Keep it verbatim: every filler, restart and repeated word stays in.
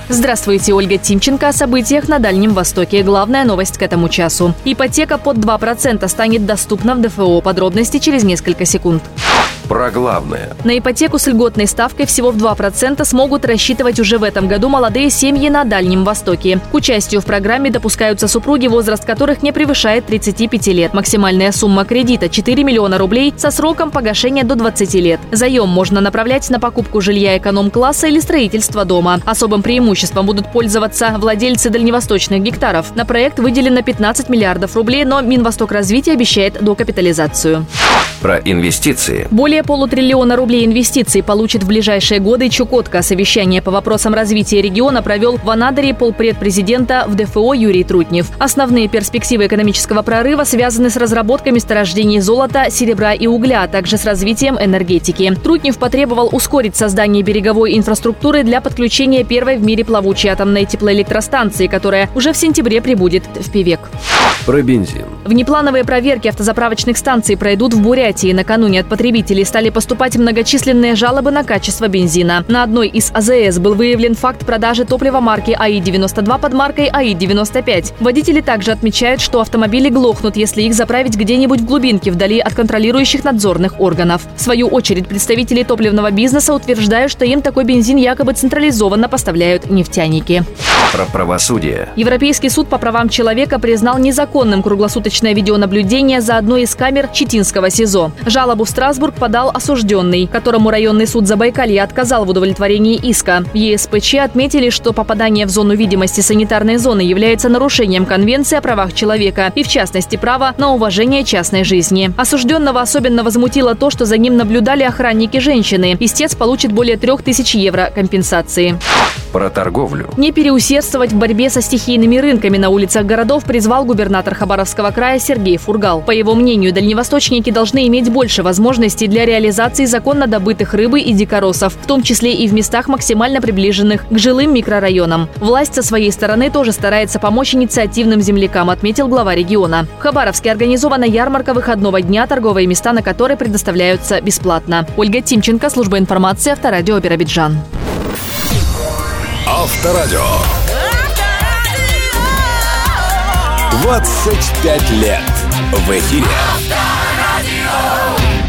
Здравствуйте, Ольга Тимченко о событиях на Дальнем Востоке. Главная новость к этому часу. Ипотека под два процента станет доступна в ДФО. Подробности через несколько секунд. Про главное. На ипотеку с льготной ставкой всего в два процента смогут рассчитывать уже в этом году молодые семьи на Дальнем Востоке. К участию в программе допускаются супруги, возраст которых не превышает тридцати пяти лет. Максимальная сумма кредита – четыре миллиона рублей со сроком погашения до двадцати лет. Заем можно направлять на покупку жилья эконом-класса или строительство дома. Особым преимуществом будут пользоваться владельцы дальневосточных гектаров. На проект выделено пятнадцать миллиардов рублей, но Минвостокразвитие обещает докапитализацию. Про инвестиции. Более полутриллиона рублей инвестиций получит в ближайшие годы Чукотка. Совещание по вопросам развития региона провел в Анадыре полпред президента в ДФО Юрий Трутнев. Основные перспективы экономического прорыва связаны с разработкой месторождений золота, серебра и угля, а также с развитием энергетики. Трутнев потребовал ускорить создание береговой инфраструктуры для подключения первой в мире плавучей атомной теплоэлектростанции, которая уже в сентябре прибудет в Певек. Про бензин. Внеплановые проверки автозаправочных станций пройдут в Бурятии. Накануне от потребителей стали поступать многочисленные жалобы на качество бензина. На одной из АЗС был выявлен факт продажи топлива марки АИ девяносто два под маркой АИ девяносто пять. Водители также отмечают, что автомобили глохнут, если их заправить где-нибудь в глубинке, вдали от контролирующих надзорных органов. В свою очередь, представители топливного бизнеса утверждают, что им такой бензин якобы централизованно поставляют нефтяники. Про правосудие. Европейский суд по правам человека признал незаконным круглосуточное видеонаблюдение за одной из камер Читинского СИЗО. Жалобу в Страсбург подал осужденный, которому районный суд Забайкалья отказал в удовлетворении иска. В ЕСПЧ отметили, что попадание в зону видимости санитарной зоны является нарушением Конвенции о правах человека и, в частности, права на уважение частной жизни. Осужденного особенно возмутило то, что за ним наблюдали охранники женщины. Истец получит более трех тысяч евро компенсации. Про торговлю. Не переусердствовать в борьбе со стихийными рынками на улицах городов призвал губернатор Хабаровского края Сергей Фургал. По его мнению, дальневосточники должны иметь больше возможностей для реализации законно добытых рыбы и дикоросов, в том числе и в местах, максимально приближенных к жилым микрорайонам. Власть со своей стороны тоже старается помочь инициативным землякам, отметил глава региона. В Хабаровске организована ярмарка выходного дня, торговые места на которой предоставляются бесплатно. Ольга Тимченко, служба информации, Авторадио Биробиджан. Авторадио. двадцать пять лет в эфире.